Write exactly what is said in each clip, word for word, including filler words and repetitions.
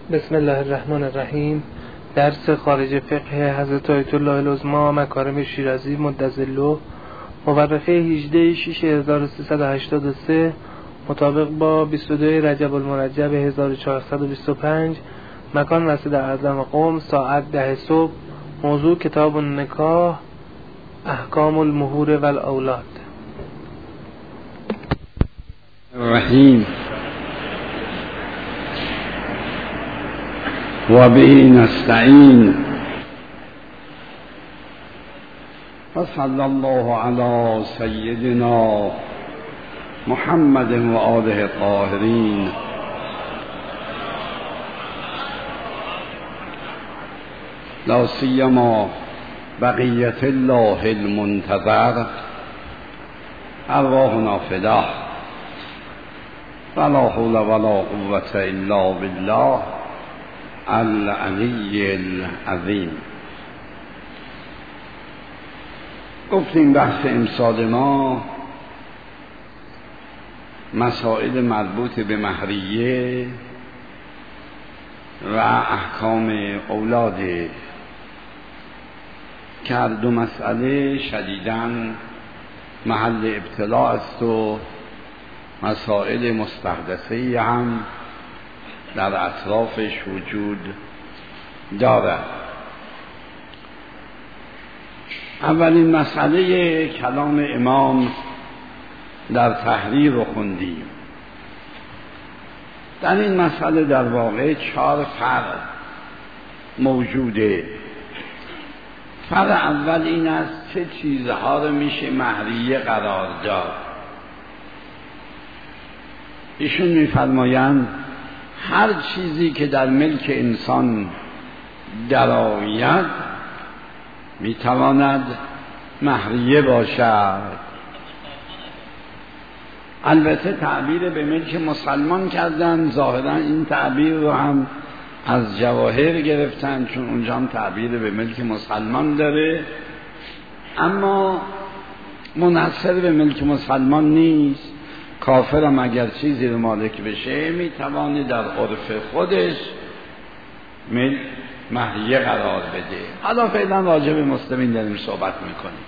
بسم الله الرحمن الرحیم. درس خارج فقه حضرت آیت الله العظمی مکارم شیرازی مدظله مورخه هجده شش هزار و سیصد و هشتاد و سه مطابق با بیست و دو رجب المرجب هزار و چهارصد و بیست و پنج، مکان مسجد اعظم قم، ساعت ده صبح. موضوع کتاب النکاح، احکام المهور و الاولاد. الرحیم و به نستعین و صلی الله علی سیدنا محمد و آله الطاهرین. لا سیما بقیت الله المنتظر ارواحنا فداه ولا حول ولا قوة الا بالله العلی العظیم. گفتیم بحث امسال ما مسائل مربوط به مهریه و احکام اولاده که هر دو مسئله شدیداً محل ابتلاء است و مسائل مستحدثه‌ای هم در اطرافش وجود دارد. اولین مسئله کلام امام در تحریر رو خوندیم. در این مسئله در واقع چهار فرع موجوده. فرع اول این است چه چیزها رو میشه مهریه قرار داد. ایشون میفرمایند هر چیزی که در ملک انسان درآید میتواند مهریه باشد. البته تعبیر به ملک مسلمان کردن، ظاهرا این تعبیر رو هم از جواهر گرفتن چون اونجا هم تعبیر به ملک مسلمان داره، اما منحصر به ملک مسلمان نیست. کافر هم اگر چیزی رو مالک بشه میتوانه در عرف خودش مهریه قرار بده. حالا فعلا راجع به مسلمین داریم صحبت میکنیم.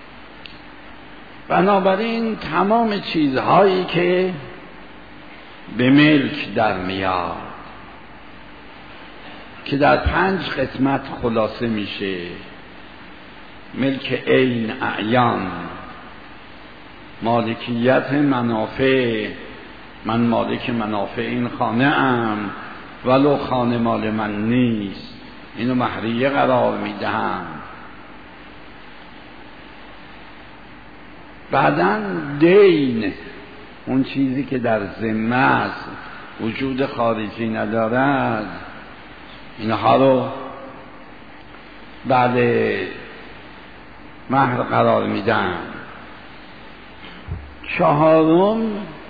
بنابراین تمام چیزهایی که به ملک در میاد که در پنج قسمت خلاصه میشه: ملک عین اعیان، مالکیت منافع، من مالک منافع این خانه ام ولو خانه مال من نیست، اینو مهریه قرار میدهم. بعداً دین، اون چیزی که در ذمه است وجود خارجی ندارد، اینها رو بعد مهر قرار میدم. چهارم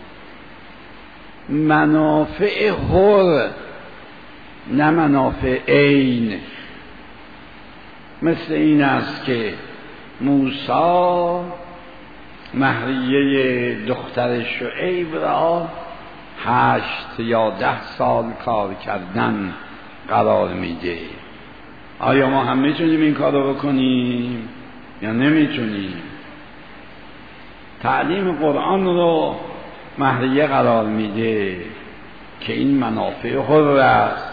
منافع حر نه منافع عین. مثل این است که موسی مهریه دختر شعیب را هشت یا ده سال کار کردن قرار میده. آیا ما هم میتونیم این کار رو بکنیم یا نمیتونیم؟ تعلیم قرآن رو مهریه قرار میده که این منافع حر است.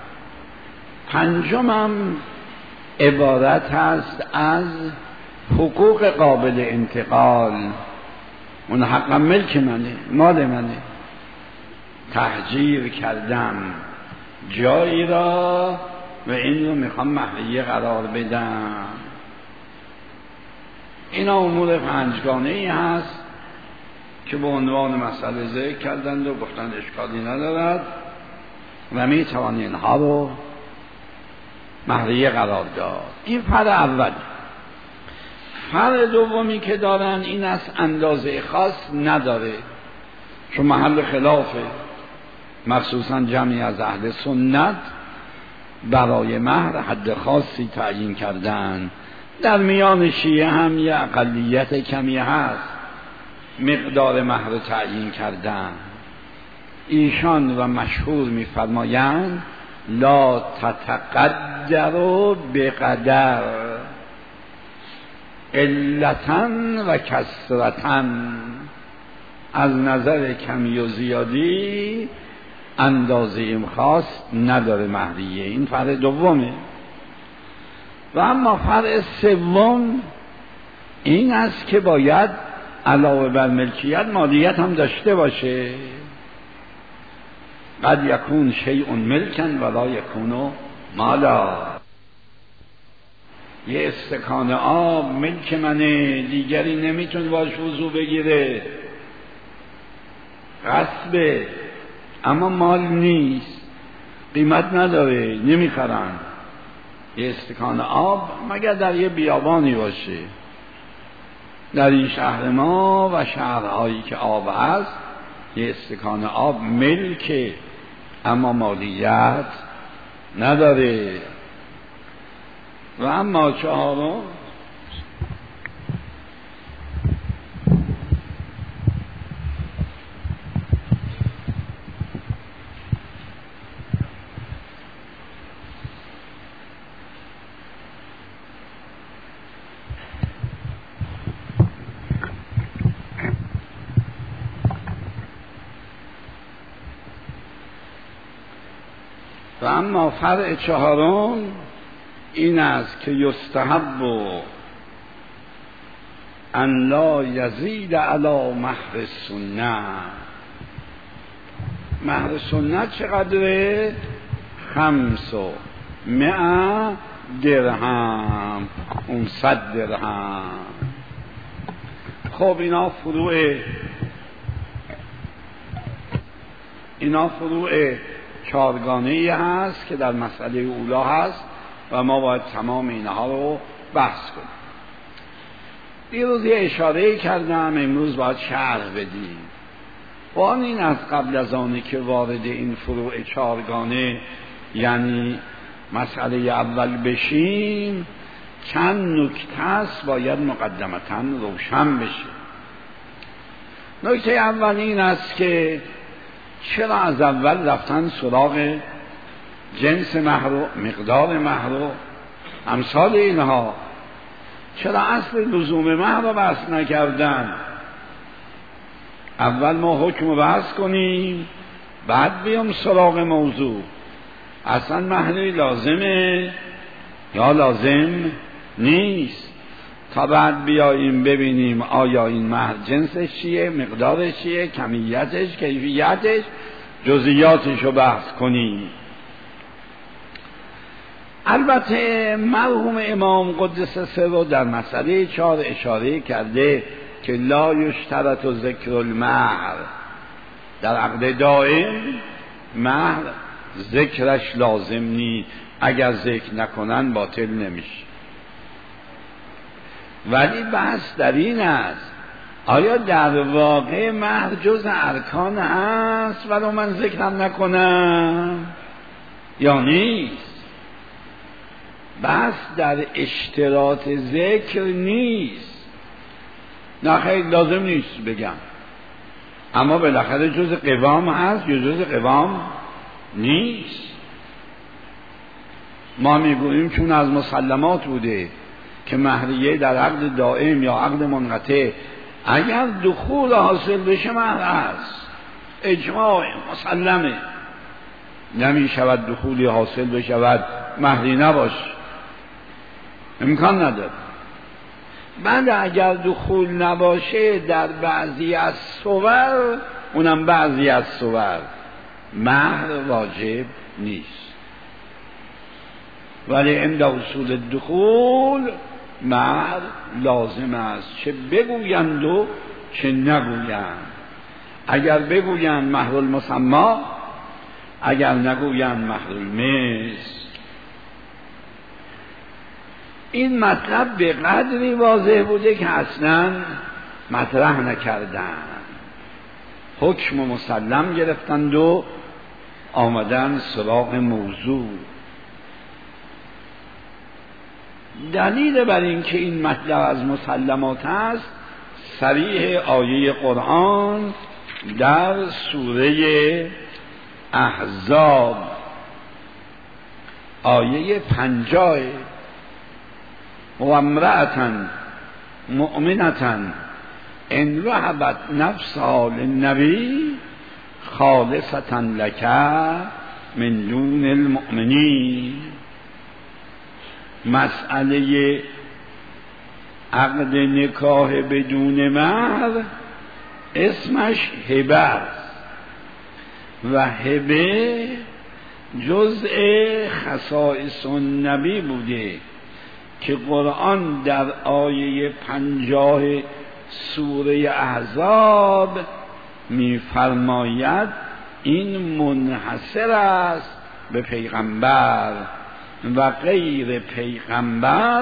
پنجمم عبارت است از حقوق قابل انتقال. اون حق ملک منه، مال منه، تهجیر کردم جایی را و این رو میخوام مهریه قرار بدم. اینا امور پنجگانه ای هست که به عنوان مسئله ذکر کردند و گفتند اشکالی ندارد و میتوان اینها رو مهریه قرار داد. این فرع اول. فرع دومی که دارن این است اندازه خاص نداره، چون محل خلافه. مخصوصا جمعی از اهل سنت برای مهر حد خاصی تعیین کردن. در میان شیعه هم یه اقلیت کمی هست مقدار مهر تعیین کردن. ایشان و مشهور می‌فرمایند لا تتقدر بقدر علتن و کسرتن، از نظر کمی و زیادی اندازه ایم خاص نداره مهریه. این فرع دومه. و اما فرع سوم این است که باید علاوه بر ملکیت مالیت هم داشته باشه. قد یکون شیء ملکن ولا یکون مالا. یه استکان آب ملک منه، دیگری نمیتونه باش وضو بگیره، غصبه، اما مال نیست، قیمت نداره، نمیخرن یه استکان آب مگر در یه بیابانی باشه. در این شهر ما و شهرهایی که آب هست یه استکان آب ملکه اما مالیت نداره. و اما چهارم و اما فرع چهارم این است که یستحب ان لا یزید علی مهر سنت. مهر سنت چقدره؟ خمس و مئة درهم، اون صد درهم. خب اینا فروع اینا فروع چارگانه‌ای هست که در مسئله اولا هست و ما باید تمام اینها رو بحث کنیم. دیروز یه اشاره کردم، امروز باید شرح بدیم. و آن این از قبل از آنی که وارد این فروع چارگانه یعنی مسئله اول بشیم، چند نکته است باید مقدمتاً روشن بشه. نکته اول این است که چرا از اول رفتن سراغ جنس مهر و مقدار مهر و امثال اینها؟ چرا اصل لزوم مهر رو بحث نکردن؟ اول ما حکم رو بحث کنیم بعد بیام سراغ موضوع. اصلا مهری لازمه یا لازم نیست تا بعد بیاییم ببینیم آیا این مهر جنسش چیه، مقدارش چیه، کمیتش، کیفیتش، جزئیاتش رو بحث کنیم. البته مرحوم امام قدس سره در مسئله چهار اشاره کرده که لا یشترط ذکر المهر، در عقد دائم مهر ذکرش لازم نیست، اگر ذکر نکنن باطل نمیشه. ولی بحث در این است آیا در واقع مهر جز ارکان هست ولو من ذکرم نکنم یا نیست؟ بحث در اشتراط ذکر نیست. نه خیلی لازم نیست بگم، اما بالاخره جز قوام هست یا جز قوام نیست. ما میگوییم چون از مسلمات بوده که مهریه در عقد دائم یا عقد منقطع اگر دخول حاصل بشه مهر هست، اجماع مسلمه. نمی شود دخولی حاصل بشود مهری نباشه، امکان نداره. بعد اگر دخول نباشه در بعضی از صور، اونم بعضی از صور، مهر واجب نیست. ولی عند اصول الدخول مهر لازم است، چه بگویند و چه نگویند. اگر بگویند مهر المسمى، اگر نگویند مهر المثل. این مطلب به قدری واضح بوده که اصلا مطرح نکردن، حکم مسلم گرفتند و آمدن سراغ موضوع. دلیل بر این که این مطلب از مسلمات است صریح آیه قرآن در سوره احزاب آیه پنجاه و امرأة مؤمنة ان وهبت نفسها للنبی خالصة لك من دون المؤمنین. مسئله عقد نکاح بدون مهر اسمش هبه است و هبه جزء خصائص النبی بوده که قرآن در آیه پنجاه سوره احزاب می‌فرماید این منحصر است به پیغمبر و غیر پیغمبر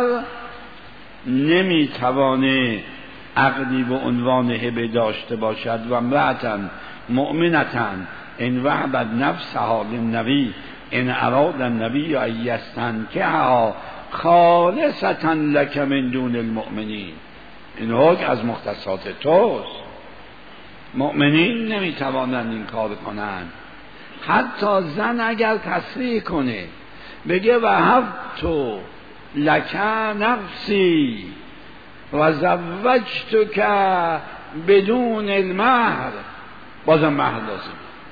نمیتوانه عقدی به عنوان هبه داشته باشد. و امرأة مؤمنة ان وهبت نفسها للنبی ان اراد النبی ان یستنکحها خالصة لك من دون المؤمنین. این حکم از مختصات توست. مؤمنین نمیتوانند این کار کنند. حتی زن اگر تصریح کنه بگه وهبت لک نفسی و زوجتک بدون المهر، بازم مهر لازم.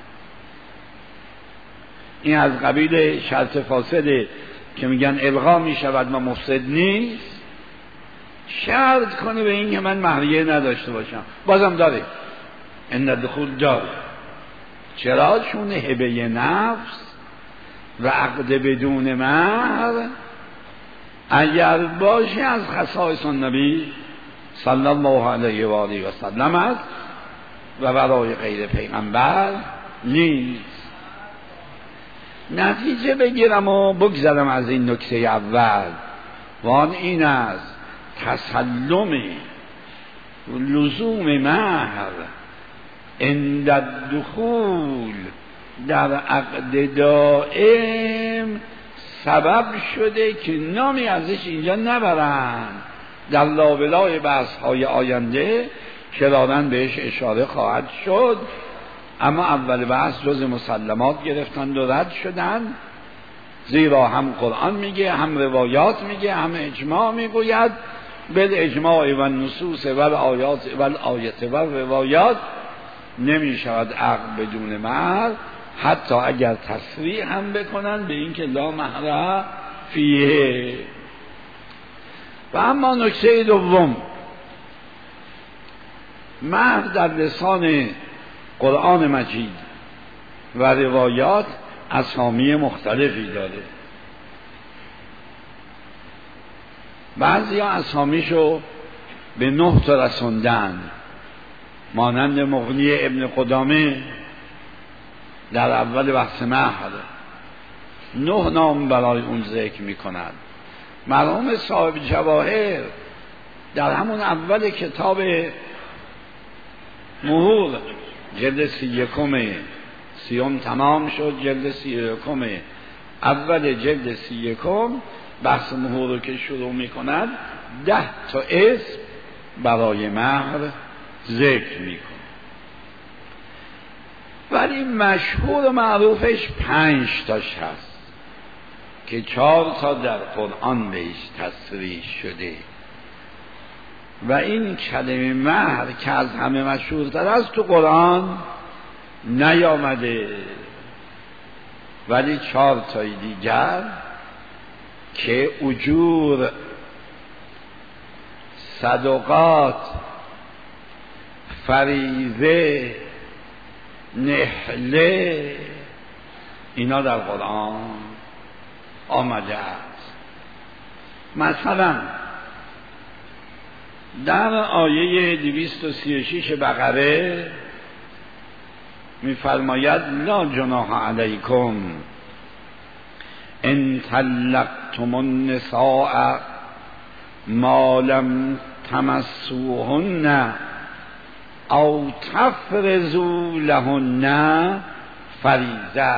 این از قبیل شرط فاسده که میگن الغا میشود و مفسد نیست. شرط کنه به این که من مهریه نداشته باشم، بازم داره، این دخول داره. چرا؟ چون هبه نفس و عقد بدون مهر اگر باشه از خصائص النبی صلی الله علیه و آله و سلم است و برای غیر پیغمبر نیست. نتیجه بگیرم و بگذرم از این نکته اول و آن این است تسلم لزوم مهر عند الدخول در عقد دائم سبب شده که نامی ازش اینجا نبرند. در لابلای بحث های آینده کرارن بهش اشاره خواهد شد، اما اول بحث جز مسلمات گرفتند و رد شدند، زیرا هم قرآن میگه، هم روایات میگه، هم اجماع میگوید. بل اجماع و نصوص و آیات و آیت و روایات نمی شود عقد بدون مهر، حتی اگر تصریح هم بکنن به این که لا مهر فیه. و اما نکته دوم، مهر در لسان قرآن مجید و روایات اسامی مختلفی داره. بعضی ها اسامیشو به نه تا رسوندن، مانند مغنی ابن قدامه در اول بحث مهر نه نام برای اون ذکر می کند. مرحوم صاحب جواهر در همون اول کتاب مهور جلد سی یکم سیوم تمام شد، جلد سی یکم اول جلد سی یکم بحث مهور رو که شروع می کند ده تا اسم برای مهر ذکر می کند، ولی مشهور و معروفش پنج تاش هست که چهار تا در قرآن بهش تصریح شده و این کلمه مهر که از همه مشهورتر است تو قرآن نیامده، ولی چهار تای دیگر که اجور، صدقات، فریضه، نحله، اینا در قرآن آمده است. مثلا در آیه دویست و سی و شش بقره می‌فرماید لا جناح علیکم ان طلقتم النساء ما لم تمسوهن او تفرضوا لهن فریضه.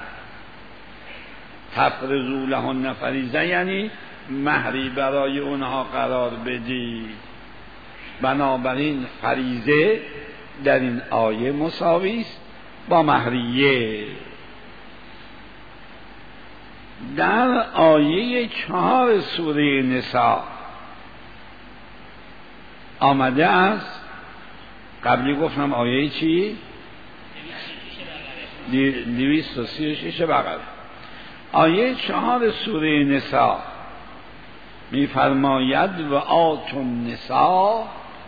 تفرضوا لهن فریضه یعنی مهری برای اونها قرار بدید. بنابراین فریضه در این آیه مساوی است با مهریه. در آیه چهار سوره نساء آمده است. قبلی گفتم آیه چی؟ دویست و سی و شش بقره. آیه چهار سوره نساء می‌فرماید و آتوا النساء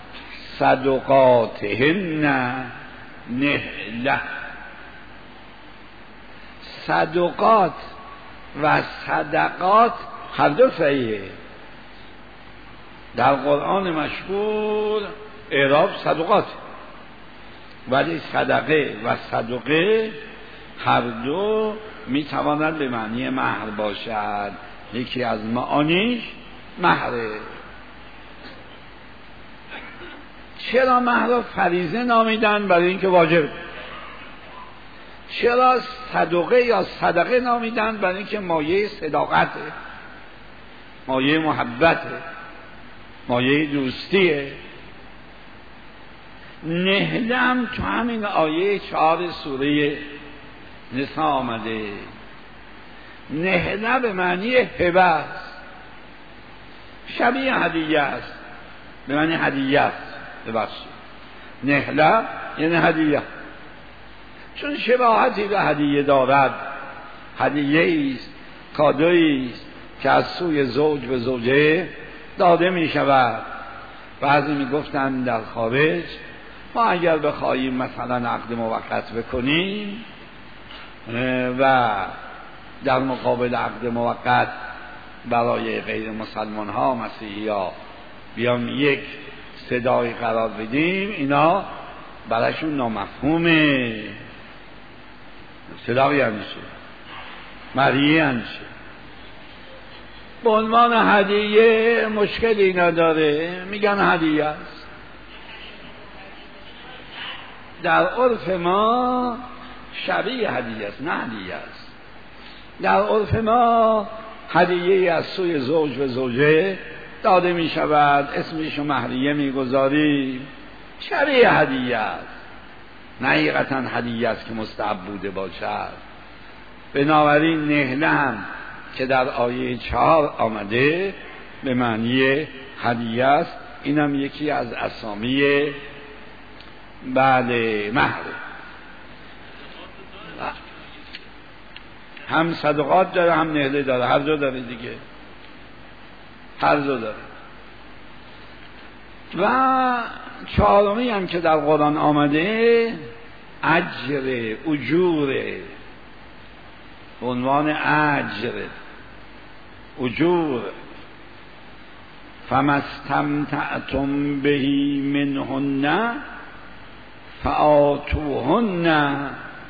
صدقاتهن نهله. صدقات و صدقات هر دو صحیحه. در قرآن مشهور اعراب صدقات، ولی صدقه و صدقه هر دو میتواند به معنی مهر باشد. یکی از معانیش مهره. چرا مهر را فریضه نامیدن؟ برای اینکه واجب. چرا صدقه یا صدقه نامیدن؟ برای اینکه مایه صداقته، مایه محبته، مایه دوستیه. نهله هم تو همین آیه چهار سوره نساء آمده. نهله به معنی هبه است، شبیه هدیه است، به معنی هدیه است. ببخشید، نهله یعنی هدیه، چون شباهتی به هدیه دارد. هدیه است، کادویی است که از سوی زوج به زوجه داده می شود. بعضی می گفتن در خارج ما اگر بخواهیم مثلا عقد موقت بکنیم و در مقابل عقد موقت برای غیر مسلمان ها مسیحی ها بیام یک صدای قرار بدیم، اینا براشون نامفهومه. صدای یعنی چه؟ مریه یعنی چه؟ به عنوان هدیه مشکلی نداره، میگن هدیه است. در عرف ما شبیه هدیه است، نه هدیه است. در عرف ما هدیه از سوی زوج به زوجه داده می شود، اسمشو مهریه می گذاری، شبیه هدیه است، نه حقیقتا هدیه است که مستحب بوده باشد. بنابراین نهله هم که در آیه چهار آمده به معنی هدیه است. اینم یکی از اسامی بله مهر. هم صدقات داره هم نهله داره، هر دو داره دیگه، هر دو داره. و چهارمی هم که در قرآن آمده اجر، اجور، به عنوان اجر، اجور. فما استمتعتم به منهن فآتوهن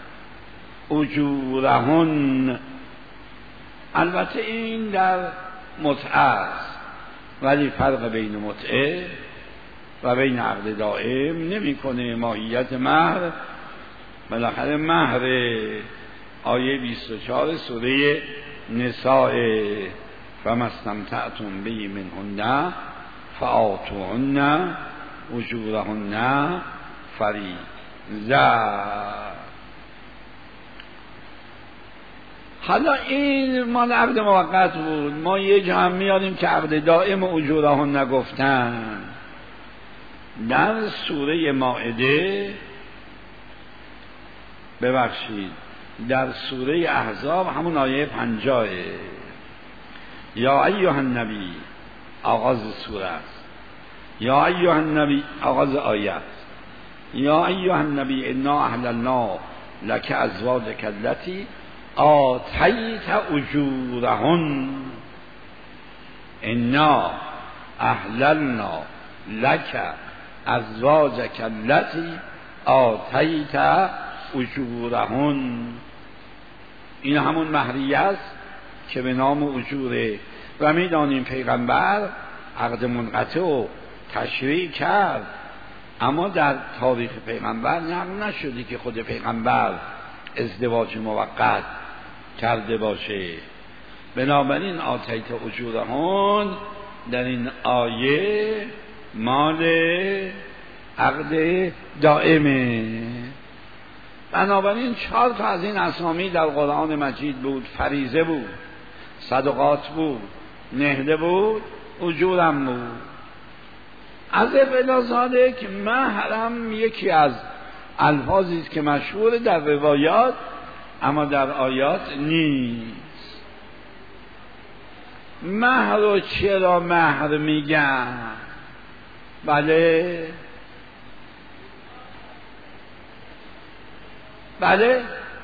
اجورهن. البته این در متعه است، ولی فرق بین متعه و بین عقد دائم نمی کنه. ماهیت مهر بالاخره مهر. آیه بیست و چهار سوره نساء فما استمتعتم به منهن فآتوهن اجورهن فریضه. حالا این مال عقد موقت بود، ما یه جا هم میاریم که عقد دائم اجورهن نگفتن. در سوره مائده، ببخشید در سوره احزاب همون آیه پنجاه، یا ایها النبی آغاز سوره است، یا ایها النبی آغاز آیه است، یا ایها النبی انا احللنا لک ازواجک التی آتیت اجورهن. انا احللنا لک ازواجک التی آتیت اجورهن. این همون مهریه است که به نام اجوره. و میدانیم پیغمبر عقد منقطع و تشریع کرد، اما در تاریخ پیغمبر نقل نشده که خود پیغمبر ازدواج موقت کرده باشه. بنابراین آتیت اجورهن در این آیه مال عقد دائمه. بنابراین چهار تا از این اسامی در قرآن مجید بود، فریضه بود. صدقات بود، نهله بود، اجورم بود. از ابلازاده که مهرم یکی از الفاظی است که مشهور در روایات اما در آیات نیست. مهر رو چرا مهر میگن؟ بله بله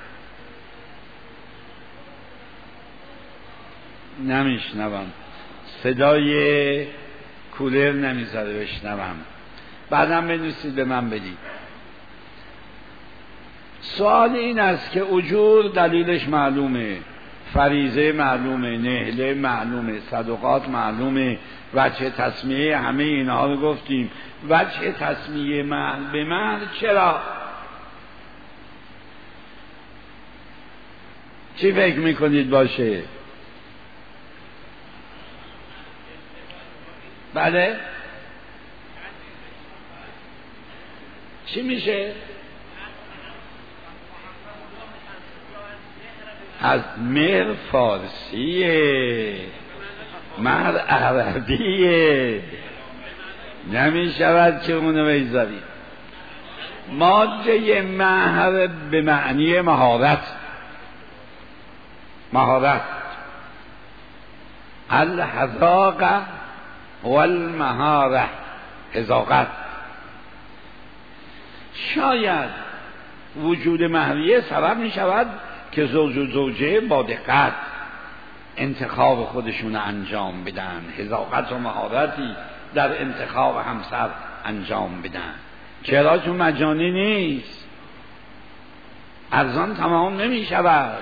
نمیشنوم، صدای کولر نمیذاره بشنوم، بعدم بنویسید به من بدید. سوال این است که اجور دلیلش معلومه، فریضه معلومه، نهله معلومه، صدقات معلومه، وجه تسمیه همه اینها رو گفتیم. وجه تسمیه مهر به مهر چرا؟ چی فکر میکنید باشه؟ بله چی میشه؟ از مهر فارسیه، مهر عربیه، نمی شود که اونو بیزارید. ماده مهر به معنی مهارت، مهارت الحذاقه والمهاره، حذاقت. شاید وجود مهریه سبب می شود که زوج و زوجه با دقت انتخاب خودشون انجام بدن، حذاقت و مهارتی در انتخاب همسر انجام بدن. چرا؟ چون مجانی نیست، ارزان تمام نمی شود.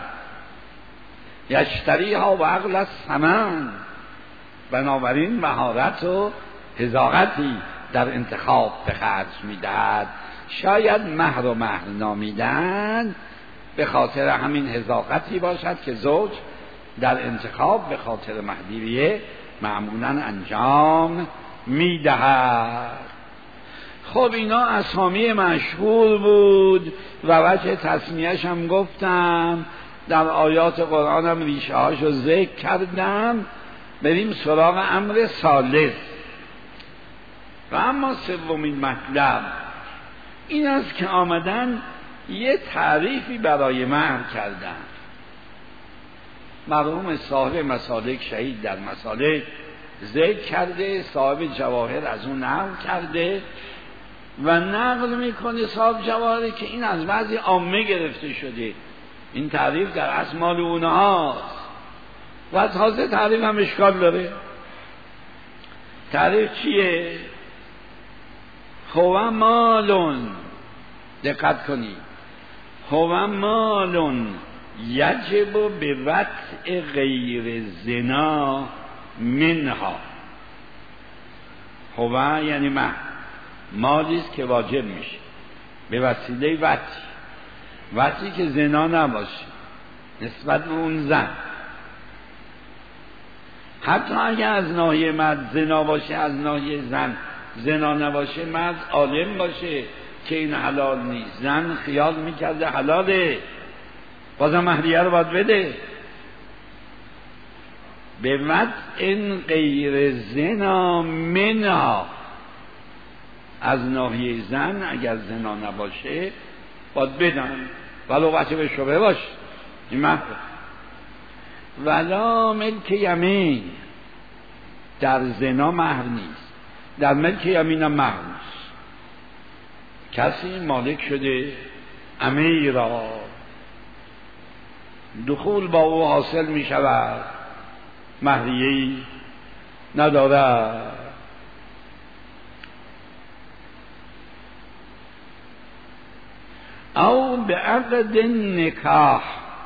یشتریها و عقل الثمن، بنابراین مهارت و حذاقتی در انتخاب به خرج میدهد. شاید مهر و مهر نامیدن به خاطر همین حذاقتی باشد که زوج در انتخاب به خاطر مهریه معمولا انجام میدهد. خب اینا اسامی مشهور بود و وجه تسمیهش هم گفتم، در آیات قرآن هم ریشه هاشو ذکر کردم. بریم سراغ امر ثالث. و اما سومین مطلب این است که آمدن یه تعریفی برای مهر کردن. مرحوم صاحب مسالک شهید در مسالک ذکر کرده، صاحب جواهر از اون نقل کرده و نقل میکنه صاحب جواهر که این از بعضی عامه گرفته شده. این تعریف در اصل مال اونهاست و تازه تعریف هم اشکال داره. تعریف چیه؟ هو مالون، دقت کنید، هو مالون یجب به وطء غیر زنا منها. هو یعنی مهر، مالی است که واجب میشه به وسیله وطی، وطی که زنا نباشه نسبت به اون زن. حتی اگر از ناحیه مرد زنا باشه، از ناحیه زن زنا نباشه، مرد عالم باشه که این حلال نیست، زن خیال میکرده حلاله، بازم مهریه رو باید بده. به وطء غیر زنا منها، از ناحیه زن اگر زنا نباشه باید بدن، ولو بچه به شبه باشه. این مهر. ولا ملک یمین، در زنا مهر نیست، در ملک یمین هم مهر نیست. کسی مالک شده امیرا، دخول با او حاصل می شود، مهریه‌ای ندارد. او به عقد نکاح،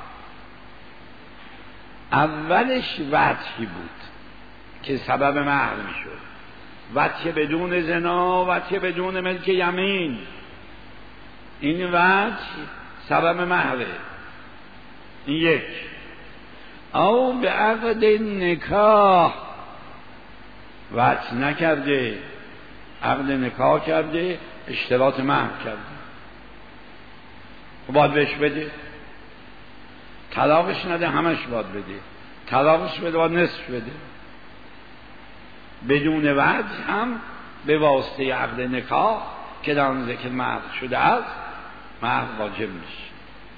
اولش وطی بود که سبب مهر می شد، وطی بدون زنا، وطی بدون ملک یمین، این وطی سبب مهره. این یک. او به عقد نکاح، وطی نکرده، عقد نکاح کرده، اشتراط مهر کرده، باید بهش بده، طلاقش نده، همش باید بده. طلاقش بده و نصف بده. بدون وجه هم به واسطه عقد نکاح که در آن ذکر مهر شده است مهر واجب میشه.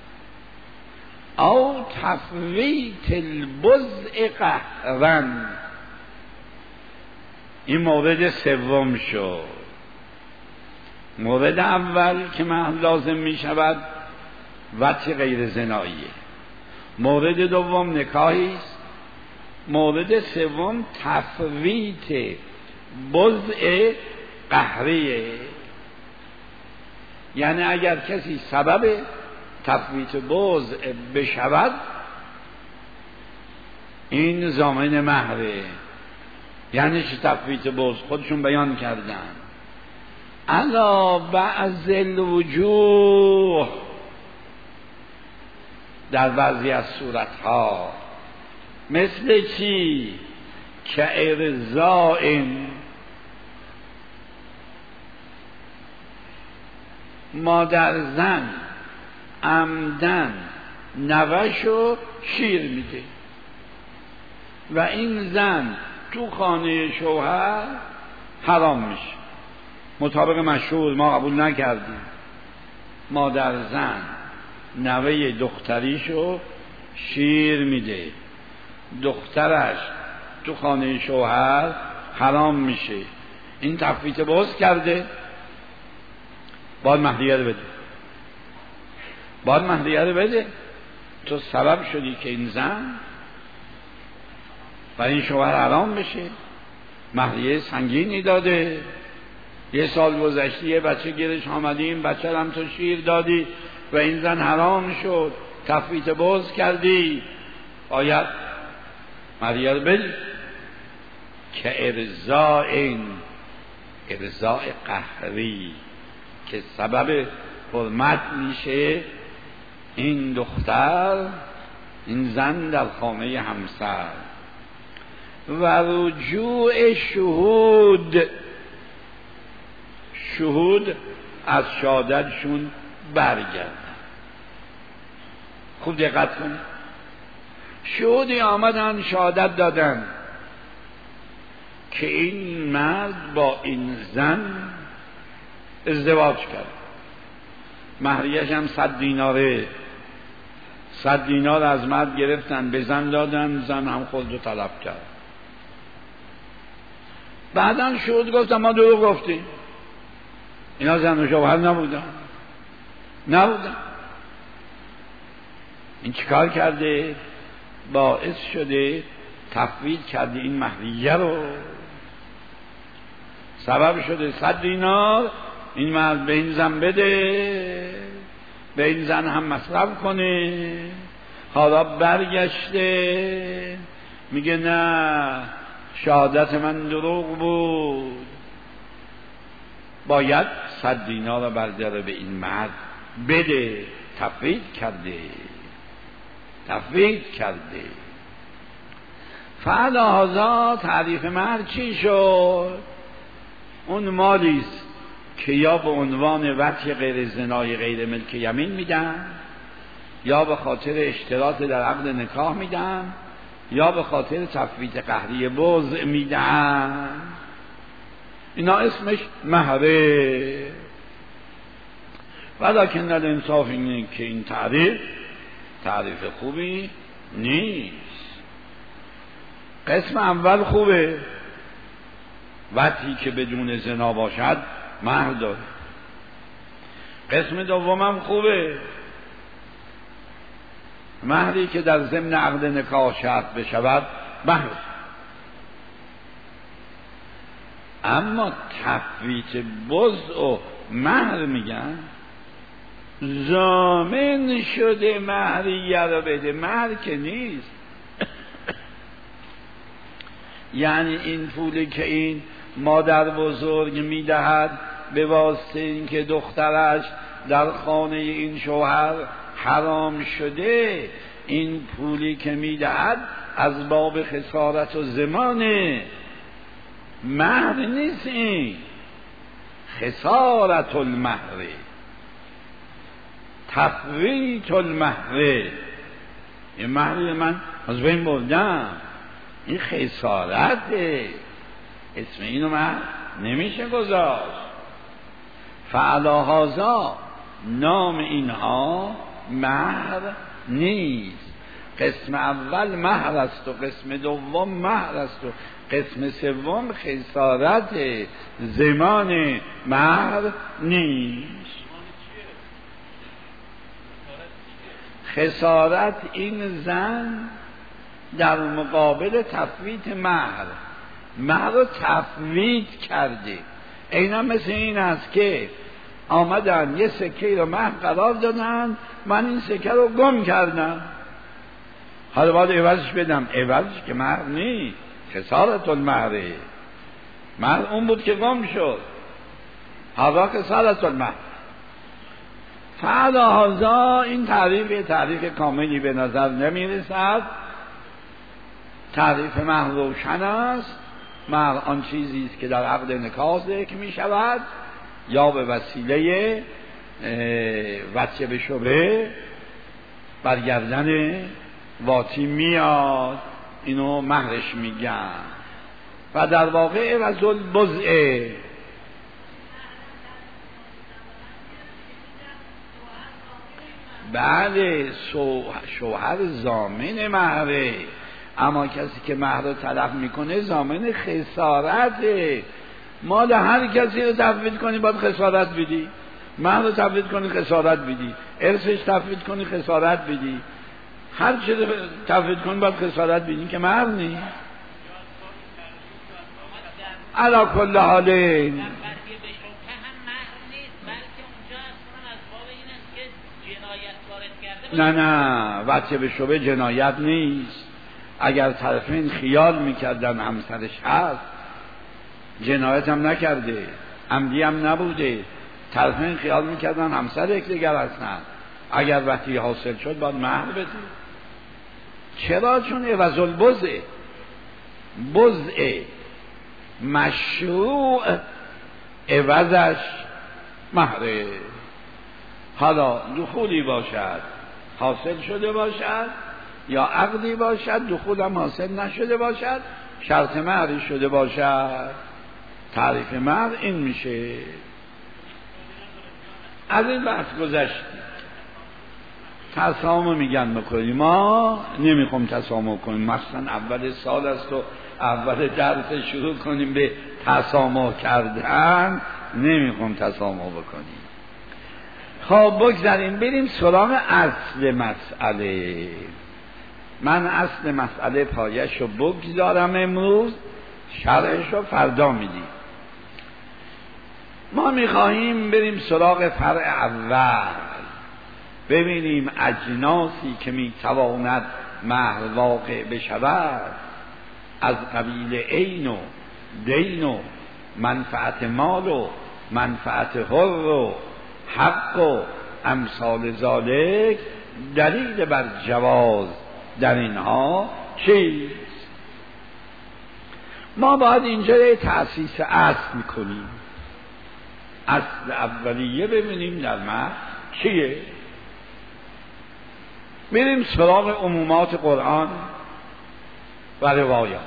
او تفویت البضع قهرا، این مورد سوم شد. مورد اول که مهر لازم می شود وطی غیر زناییه، مورد دوم نکاحی است، مورد سوم تفویت بضع قهریه. یعنی اگر کسی سبب تفویت بضع بشود این ضامن مهره. یعنی چه تفویت بضع؟ خودشون بیان کردن علا بعض الوجوه، در بعضی از صورتها. مثل چی؟ که ارضاء، مادر زن عمدن نوشو شیر میده و این زن تو خانه شوهر حرام میشه. مطابق مشهور ما قبول نکردیم. مادر زن نوه دختریشو شیر میده، دخترش تو خانه شوهر حرام میشه. این تفویت بضع کرده، باید مهریه رو بده. باید مهریه رو بده. تو سبب شدی که این زن برای این شوهر حرام بشه، مهریه سنگینی داده. یه سال گذشته یه بچه گیرش آمدیم، بچه هم تو شیر دادی و این زن حرام شد، تفویت بضع کردی، باید مهریه رو بدی. که ارضاء، ارضاء قهری که سبب حرمت میشه این دختر، این زن در خانه همسر. و رجوع شهود، شهود از شهادتشون برگردن. خوب دقت کنید. شهودی آمدن شهادت دادن که این مرد با این زن ازدواج کرد، مهریه‌اش هم صد دیناره. صد دینار از مرد گرفتن به زن دادن، زن هم خود رو طلب کرد. بعدن شهود گفتن ما دروغ گفتیم، اینا زن و شوهر نبودن نبودن این چیکار کرده؟ باعث شده تفویض کرده این مهریه رو، سبب شده صد دینار این مرد به این زن بده، به این زن هم مصرف کنه. حالا برگشته میگه نه، شهادت من دروغ بود. باید صد دینار رو برداره به این مرد بده. تفویض کرده، تفویض کرده. فعلا تعریف مهر چی شد؟ اون مالیست که یا به عنوان وطی غیر زنای غیر ملک یمین میدن، یا به خاطر اشتراط در عقد نکاح میدن، یا به خاطر تفویت قهری بضع میدن. اینا اسمش مهره. ولکن الانصاف اینه که این تعریف تعریف خوبی نیست. قسم اول خوبه، وطی که بدون زنا باشد مهر داره. قسم دومم خوبه، مهری که در ضمن عقد نکاح شرط بشود مهر. اما تفویت بضع و مهر میگن ضامن شده مهریه رو بده، مهر که نیست. یعنی این پولی که این مادر بزرگ میدهد به واسطه اینکه دخترش در خانه این شوهر حرام شده، این پولی که میدهد از باب خسارت و زمانه، مهر نیست. این خسارت المهر، تفویت المهر. این مهر من از بین بردم. این خسارته، اسم اینو من نمیشه گذاشت. فعلا هازا، نام اینها مهر نیست. قسم اول مهر است و قسم دوم مهر است و قسم سوم خسارت، زمان مهر نیست. خسارت این زن در مقابل تفویت مهر، مهر رو تفویت کرده. اینا مثل این است که آمدن یه سکه رو مهر قرار دادن، من این سکه رو گم کردم، حالا باید عوضش بدم. عوضش که مهر نیست، خسارت المهره. مهر اون بود که گم شد، حالا خسارت المهر. فعلا هازا، این تعریف تعریف کاملی به نظر نمی رسد. تعریف مهر روشن است. مهر آن چیزی است که در عقد نکاح ذکر می شود یا به وسیله وجه به شبه برگردن واتی میاد، اینو مهرش میگن. و در واقع رزل بزعه، بله شوهر ضامن مهره، اما کسی که مهر رو تلف میکنه ضامن خسارته. مال هر کسی رو تفویض کنی باید خسارت بدی، مهر رو تفویض کنی خسارت بدی، ارثش تفویض کنی خسارت بدی، هر چیز رو تفویض کنی باید خسارت بدی که مهر نیست. علا کل حاله نه نه وجه به شبه جنایت نیست. اگر طرفین خیال میکردن همسرش هست، جنایت هم نکرده، عمدی هم نبوده، طرفین خیال میکردن همسر یکدیگر هستن، اگر وقتی حاصل شد باید مهر بده. چرا؟ چون عوض البزع، بزع مشروع عوضش مهره. حالا دخولی باشد حاصل شده باشد یا عقدی باشد دخول هم حاصل نشده باشد، شرط مهری شده باشد، تعریف مهر این میشه. از این بحث گذشتیم. تسامح میگن بکنیم، ما نمیخوام تسامح کنیم. مثلا اول سال است و اول درس شروع کنیم به تسامح کردن، نمیخوام تسامح بکنیم. خب بگذاریم بریم سراغ اصل مسئله. من اصل مسئله پایش رو بگذارم امروز، شرحش رو فردا میدیم. ما میخواهیم بریم سراغ فرع اول، ببینیم اجناسی که میتواند مهر واقع بشود از قبیل عین و دین و منفعت مال و منفعت حر و حق و امثال ذالک، دلیل بر جواز در اینها چیست؟ ما باید اینجا تأسیس اصل کنیم، اصل اولیه ببینیم در مهر چیه. بریم سراغ عمومات قرآن و روایات.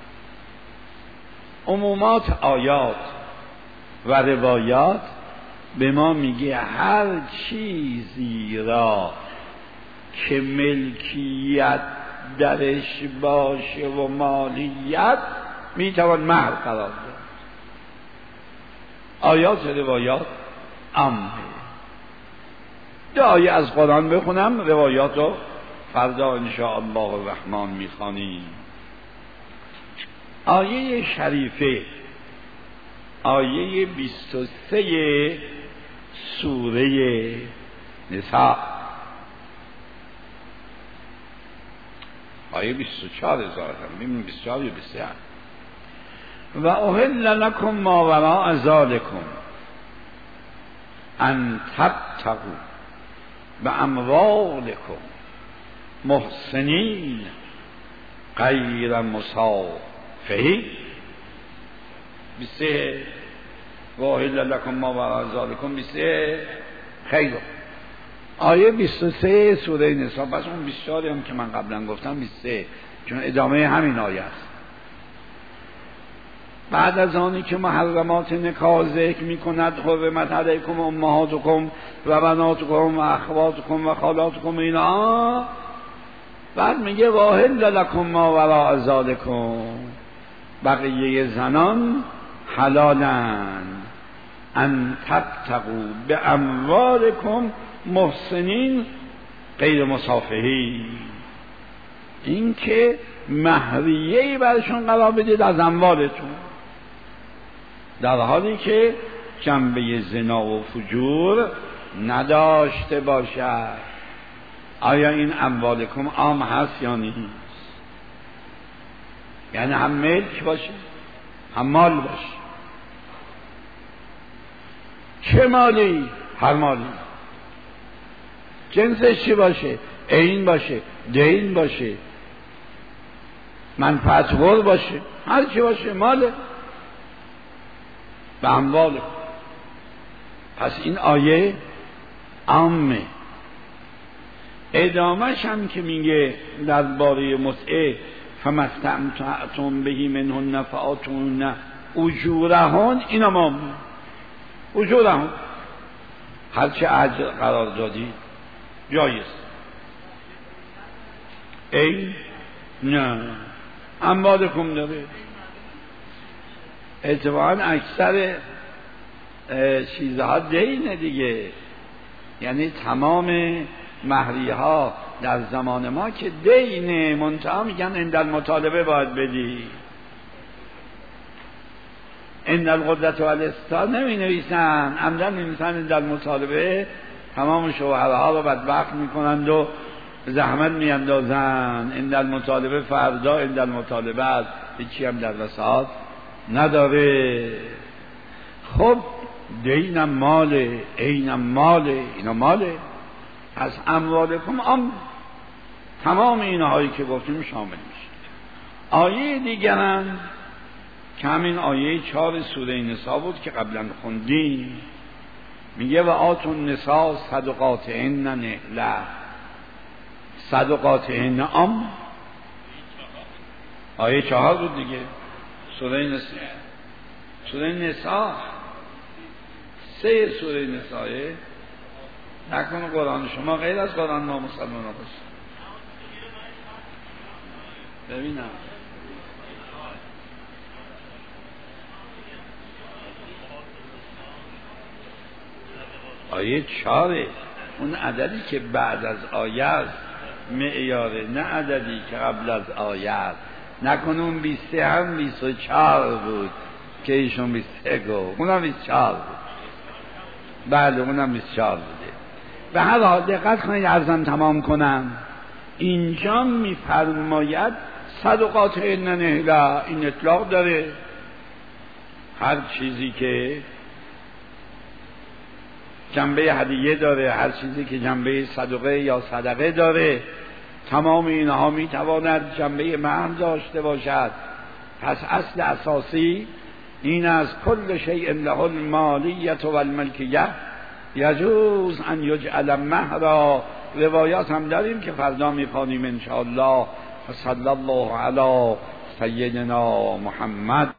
عمومات آیات و روایات به ما میگه هر چیزی را که ملکیت درش باشه و مالیت میتوان مهر قرار داد. آیات و روایات عامه. دو آیه از قرآن بخونم، روایات رو فردا انشاءالله الرحمن میخوانیم. آیه شریفه آیه بیست و سه سوره نساء، آیه بیست و چهار هزار هم ببینیم بیست و چهار یا بیست و سه. و احل لکم ما وراء ذالکم ان تبتغوا باموالکم محسنین غیر مسافحین. بیست و سه و احل لکم ما وراء ذالکم بیست و سه. خیر. و احل لکم ما وراء ذالکم محسنین غیر مسافحین. بیست و سه. و احل لکم ما وراء ذالکم محسنین غیر مسافحین. بیست و سه. و احل لکم ما وراء ذالکم محسنین غیر مسافحین. بیست و سه. و احل لکم ما وراء ذالکم محسنین غیر مسافحین. آیه بیست و سه سوره نساء. پس اون بیست و چهار هم که من قبلا گفتم بیست و سه، چون ادامه همین آیه است. بعد از آنی که محرمات نکاح ذکر می کند، حرمت علیکم امهاتکم و بناتکم و اخواتکم و خالاتکم، اینا بعد میگه واحل لکم ما وراء ذالکم، بقیه زنان حلالند، ان تبتغوا باموالکم محسنین غیر مسافحین، این که مهریه‌ای برشون قرار بدید از اموالتون، در حالی که جنبه زنا و فجور نداشته باشد. آیا این اموالکم عام هست یا نیست؟ یعنی هم ملک باشه هم مال باشه. چه مالی؟ هر مالی. جنسش چی باشه؟ عین باشه، دین باشه، منفعت‌خور باشه، هر چی باشه ماله، به اموال. پس این آیه عامه. ادامهش هم که میگه درباره متعه فمستمتعتم بهی منهن فآتوهن اجورهن، اینا ما اجورهن هرچه اجر قرار دادی جایز. ای نه اموالکم داره. اتفاقا اکثر چیزها دینه دیگه، یعنی تمام مهریه ها در زمان ما که دینه، منتها میگن عند المطالبه باید بدی. عند القدرت و الاستطاعت نمی نویسن، عمدن می نویسن عند المطالبه. تمام شوهرها رو بدبخت میکنند و زحمت میاندازن. عند المطالبه فردا عند المطالبه است، هیچی هم در وساط نداره. خب دینم ماله، عینم ماله، اینا ماله. از اموالکم ام تمام اینهایی که گفتیم شامل میشه. آیه دیگرم که همین آیه چهار سوره نساء بود که قبلا خوندیم، میگه و آتون نساء صدقاتهن نحله. صدقاتهن ام آیه چهار بود دیگه، سوره نساء. سوره نساء سه سوره نساء. نکنه قرآن شما غیر از قرآن ما مسلمان ها باشه. ببینم آیه چاره، اون عددی که بعد از آیه است معیاره، نه عددی که قبل از آیه است. نکنه اون بیست و سه هم بیست و چهار بود که ایشون بیست و سه گفت، اونم بیست و چهار بود. بله اونم بیست و چهار بوده. به هر حال دقت کنید، عرضم تمام کنم. اینجا میفرماید صدقاتهن نحله، این اطلاق داره. هر چیزی که جنبه هدیه داره، هر چیزی که جنبه صدقه یا صدقه داره، تمام اینها میتواند جنبه مهر داشته باشد. پس اصل اساسی این از کل شیء له المالیت و الملکیه یجوز ان یجعل مهرا. روایات هم داریم که فردا میخوانیم ان شاء الله. صلی الله علی سیدنا محمد.